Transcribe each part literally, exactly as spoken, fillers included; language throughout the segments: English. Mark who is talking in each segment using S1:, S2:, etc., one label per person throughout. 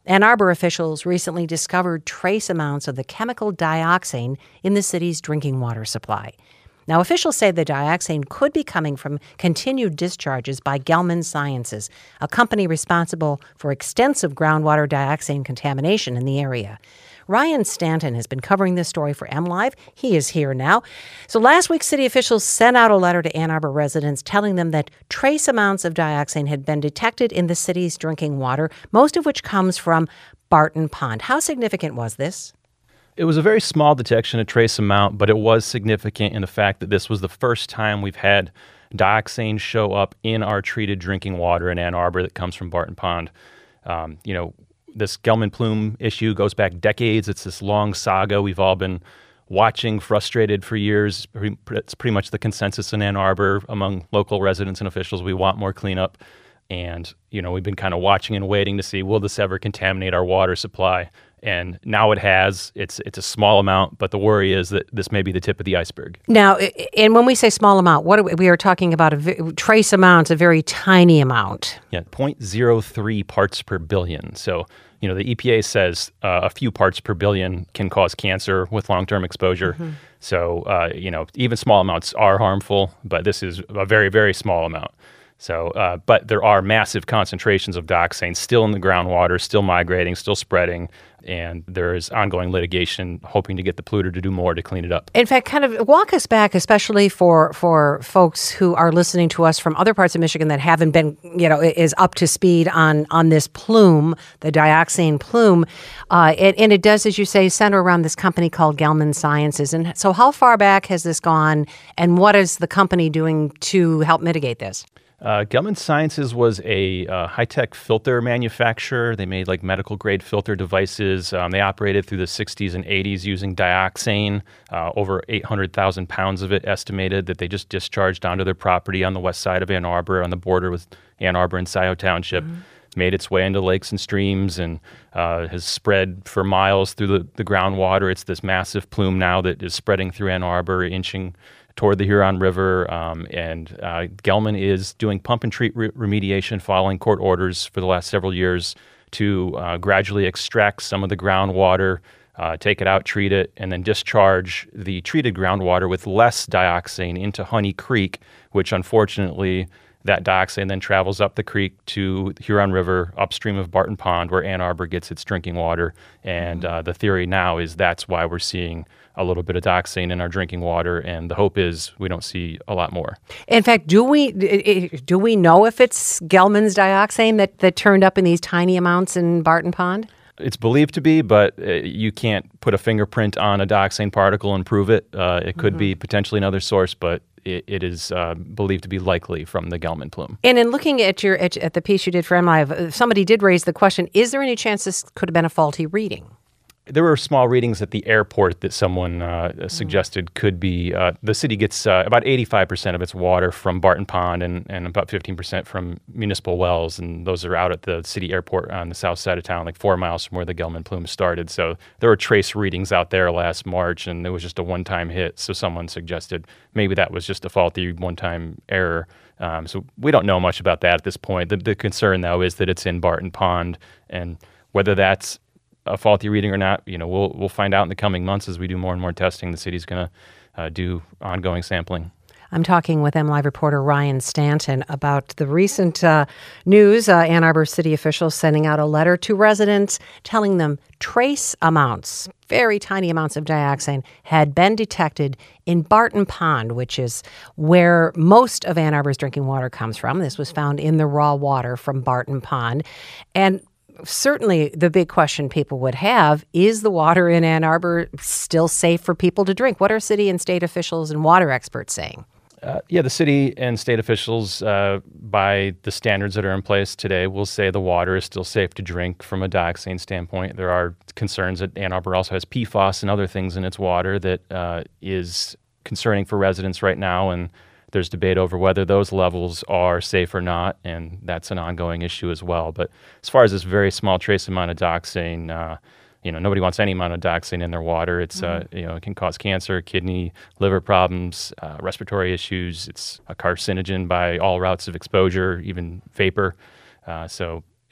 S1: Ann Arbor officials recently discovered trace amounts of the chemical dioxane in the city's drinking water supply. Now, officials say the dioxane could be coming from continued discharges by Gelman Sciences, a company responsible for extensive groundwater dioxane contamination in the area. Ryan Stanton has been covering this story for MLive. He is here now. So last week, city officials sent out a letter to Ann Arbor residents telling them that trace amounts of dioxane had been detected in the city's drinking water, most of which comes from Barton Pond. How significant was this?
S2: It was a very small detection, a trace amount, but it was significant in the fact that this was the first time we've had dioxane show up in our treated drinking water in Ann Arbor that comes from Barton Pond. Um, you know, this Gelman plume issue goes back decades. It's this long saga we've all been watching, frustrated for years. It's pretty much the consensus in Ann Arbor among local residents and officials. We want more cleanup. And, you know, we've been kind of watching and waiting to see, will this ever contaminate our water supply? And now it has. It's it's a small amount, but the worry is that this may be the tip of the iceberg.
S1: Now, and when we say small amount, what are we, we are talking about a trace amount, a very tiny amount.
S2: Yeah, zero point zero three parts per billion. So, you know, the E P A says uh, a few parts per billion can cause cancer with long-term exposure. Mm-hmm. So, uh, you know, even small amounts are harmful, but this is a very, very small amount. So, uh, but there are massive concentrations of dioxane still in the groundwater, still migrating, still spreading, and there is ongoing litigation hoping to get the polluter to do more to clean it up.
S1: In fact, kind of walk us back, especially for, for folks who are listening to us from other parts of Michigan that haven't been, you know, is up to speed on, on this plume, the dioxane plume. Uh, it, and it does, as you say, center around this company called Gelman Sciences. And so how far back has this gone, and what is the company doing to help mitigate this?
S2: Uh, Gelman Sciences was a uh, high-tech filter manufacturer. They made like medical-grade filter devices. Um, they operated through the sixties and eighties using dioxane, uh, over eight hundred thousand pounds of it estimated that they just discharged onto their property on the west side of Ann Arbor on the border with Ann Arbor and Scioto Township. Mm-hmm. Made its way into lakes and streams and uh, has spread for miles through the, the groundwater. It's this massive plume now that is spreading through Ann Arbor, inching toward the Huron River, um, and uh, Gelman is doing pump and treat re- remediation following court orders for the last several years to uh, gradually extract some of the groundwater, uh, take it out, treat it, and then discharge the treated groundwater with less dioxane into Honey Creek, which unfortunately that dioxane then travels up the creek to the Huron River, upstream of Barton Pond, where Ann Arbor gets its drinking water. And mm-hmm. uh, the theory now is that's why we're seeing a little bit of dioxane in our drinking water, and the hope is we don't see a lot more.
S1: In fact, do we do we know if it's Gelman's dioxane that, that turned up in these tiny amounts in Barton Pond?
S2: It's believed to be, but uh, you can't put a fingerprint on a dioxane particle and prove it. Uh, it could mm-hmm. be potentially another source, but it, it is uh, believed to be likely from the Gelman plume.
S1: And in looking at your at, at the piece you did for MLive, somebody did raise the question, is there any chance this could have been a faulty reading?
S2: There were small readings at the airport that someone uh, suggested mm. could be. Uh, the city gets uh, about eighty-five percent of its water from Barton Pond and, and about fifteen percent from municipal wells, and those are out at the city airport on the south side of town, like four miles from where the Gelman plume started. So there were trace readings out there last March, and it was just a one-time hit. So someone suggested maybe that was just a faulty one-time error. Um, so we don't know much about that at this point. The, the concern, though, is that it's in Barton Pond, and whether that's a faulty reading or not, you know, we'll we'll find out in the coming months as we do more and more testing. The city's going to uh, do ongoing sampling.
S1: I'm talking with MLive reporter Ryan Stanton about the recent uh, news. Uh, Ann Arbor city officials sending out a letter to residents telling them trace amounts, very tiny amounts of dioxane had been detected in Barton Pond, which is where most of Ann Arbor's drinking water comes from. This was found in the raw water from Barton Pond. And certainly the big question people would have, is the water in Ann Arbor still safe for people to drink? What are city and state officials and water experts saying?
S2: Uh, yeah, the city and state officials, uh, by the standards that are in place today, will say the water is still safe to drink from a dioxane standpoint. There are concerns that Ann Arbor also has P F A S and other things in its water that uh, is concerning for residents right now, and there's debate over whether those levels are safe or not, and that's an ongoing issue as well. But as far as this very small trace amount of dioxane, uh, you know, nobody wants any amount of dioxane in their water. It's, mm-hmm. uh, you know, it can cause cancer, kidney, liver problems, uh, respiratory issues. It's a carcinogen by all routes of exposure, even vapor. Uh, so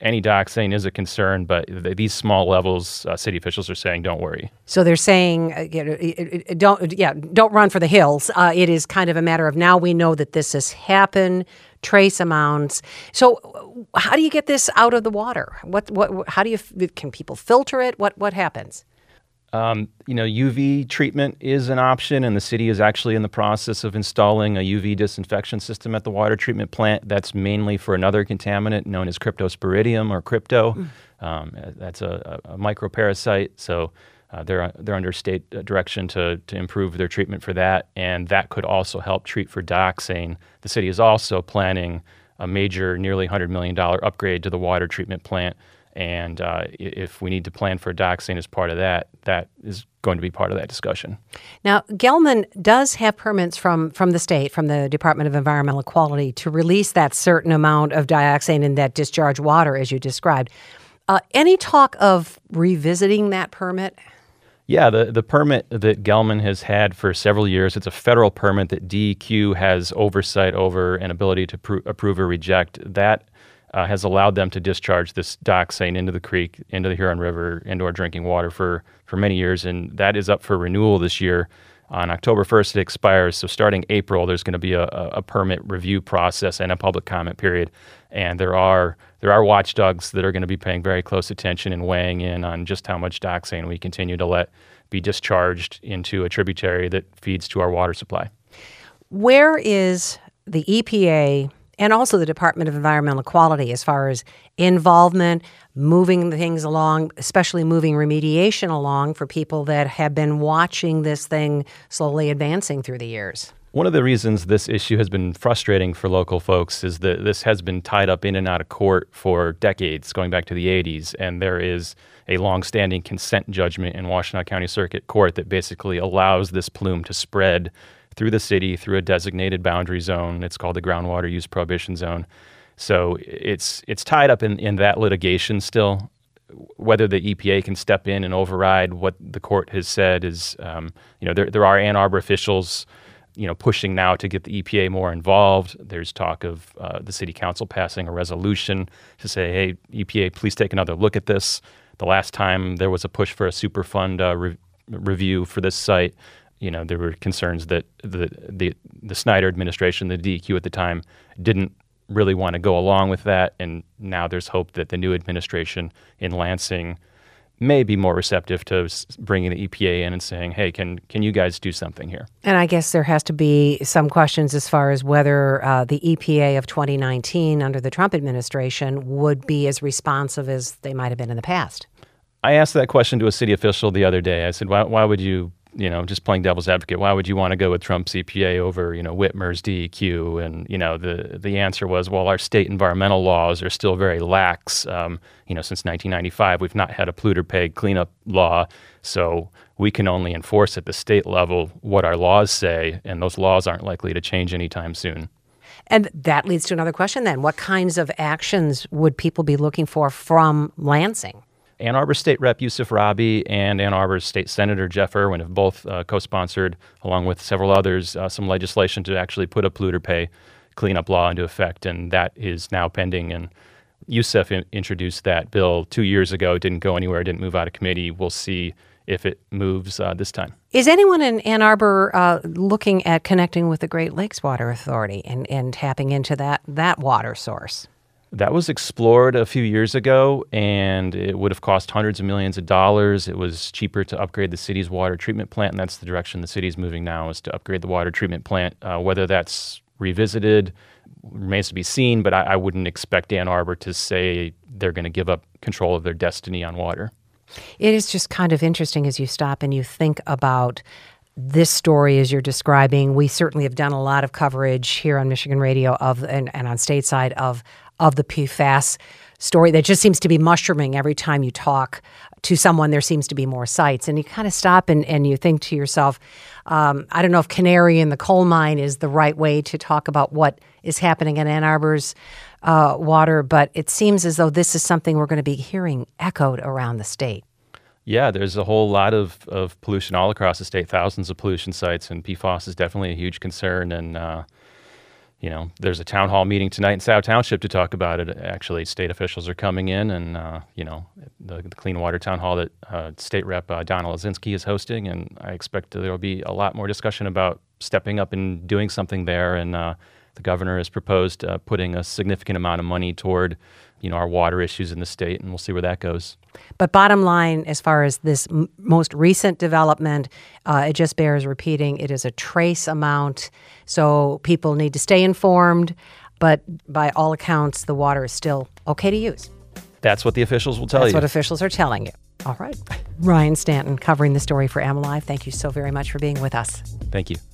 S2: any dioxane is a concern, but th- these small levels, uh, city officials are saying, don't worry.
S1: So they're saying, uh, you know, it- it- don't, yeah, don't run for the hills. Uh, it is kind of a matter of now we know that this has happened, trace amounts. So uh, how do you get this out of the water? What, what, how do you, can people filter it? What, what happens?
S2: Um, you know, U V treatment is an option, and the city is actually in the process of installing a U V disinfection system at the water treatment plant. That's mainly for another contaminant known as cryptosporidium or crypto. Mm. Um, that's a, a microparasite, so uh, they're they're under state direction to to improve their treatment for that, and that could also help treat for dioxane. The city is also planning a major, nearly one hundred million dollars upgrade to the water treatment plant. And uh, if we need to plan for dioxane as part of that, that is going to be part of that discussion.
S1: Now, Gelman does have permits from, from the state, from the Department of Environmental Quality, to release that certain amount of dioxane in that discharge water, as you described. Uh, any talk of revisiting that permit?
S2: Yeah, the, the permit that Gelman has had for several years, it's a federal permit that D E Q has oversight over and ability to pro- approve or reject. That Uh, has allowed them to discharge this dioxane into the creek, into the Huron River, into our drinking water for, for many years, and that is up for renewal this year. On October first, it expires, so starting April, there's going to be a, a permit review process and a public comment period, and there are there are watchdogs that are going to be paying very close attention and weighing in on just how much dioxane we continue to let be discharged into a tributary that feeds to our water supply.
S1: Where is the E P A and also the Department of Environmental Quality as far as involvement, moving things along, especially moving remediation along for people that have been watching this thing slowly advancing through the years?
S2: One of the reasons this issue has been frustrating for local folks is that this has been tied up in and out of court for decades, going back to the eighties, and there is a longstanding consent judgment in Washtenaw County Circuit Court that basically allows this plume to spread through the city, through a designated boundary zone. It's called the Groundwater Use Prohibition Zone. So it's it's tied up in, in that litigation still. Whether the E P A can step in and override what the court has said is, um, you know, there there are Ann Arbor officials, you know, pushing now to get the E P A more involved. There's talk of uh, the city council passing a resolution to say, hey, E P A, please take another look at this. The last time there was a push for a Superfund uh, re- review for this site, you know, there were concerns that the, the the Snyder administration, the D E Q at the time, didn't really want to go along with that. And now there's hope that the new administration in Lansing may be more receptive to bringing the E P A in and saying, hey, can can you guys do something here?
S1: And I guess there has to be some questions as far as whether uh, the E P A of twenty nineteen under the Trump administration would be as responsive as they might have been in the past.
S2: I asked that question to a city official the other day. I said, why, why would you, you know, just playing devil's advocate, why would you want to go with Trump's E P A over, you know, Whitmer's D E Q? And, you know, the the answer was, well, our state environmental laws are still very lax. Um, you know, since nineteen ninety-five, we've not had a polluter paid cleanup law. So we can only enforce at the state level what our laws say, and those laws aren't likely to change anytime soon.
S1: And that leads to another question then. What kinds of actions would people be looking for from Lansing?
S2: Ann Arbor State Rep Yusuf Rabi and Ann Arbor State Senator Jeff Irwin have both uh, co-sponsored, along with several others, uh, some legislation to actually put a polluter pay cleanup law into effect, and that is now pending. And Yusuf in- introduced that bill two years ago. It didn't go anywhere, didn't move out of committee. We'll see if it moves uh, this time.
S1: Is anyone in Ann Arbor uh, looking at connecting with the Great Lakes Water Authority and, and tapping into that that water source?
S2: That was explored a few years ago, and it would have cost hundreds of millions of dollars. It was cheaper to upgrade the city's water treatment plant, and that's the direction the city's moving now, is to upgrade the water treatment plant. Uh, whether that's revisited remains to be seen, but I, I wouldn't expect Ann Arbor to say they're going to give up control of their destiny on water.
S1: It is just kind of interesting as you stop and you think about this story as you're describing. We certainly have done a lot of coverage here on Michigan Radio of and, and on stateside of of the P FAS story that just seems to be mushrooming every time you talk to someone. There seems to be more sites, and you kind of stop and, and you think to yourself, um, I don't know if canary in the coal mine is the right way to talk about what is happening in Ann Arbor's uh, water, but it seems as though this is something we're going to be hearing echoed around the state.
S2: Yeah, there's a whole lot of, of pollution all across the state, thousands of pollution sites, and P FAS is definitely a huge concern. And, uh, you know, there's a town hall meeting tonight in Scioto Township to talk about it. Actually, state officials are coming in, and uh, you know, the, the Clean Water Town Hall that uh, State Rep uh, Donna Lazinski is hosting, and I expect there will be a lot more discussion about stepping up and doing something there. And uh, the governor has proposed uh, putting a significant amount of money toward, you know, our water issues in the state, and we'll see where that goes.
S1: But bottom line, as far as this m- most recent development, uh, it just bears repeating, it is a trace amount, so people need to stay informed, but by all accounts, the water is still okay to use.
S2: That's what the officials will tell
S1: That's
S2: you.
S1: That's what officials are telling you. All right. Ryan Stanton covering the story for AmLive. Thank you so very much for being with us.
S2: Thank you.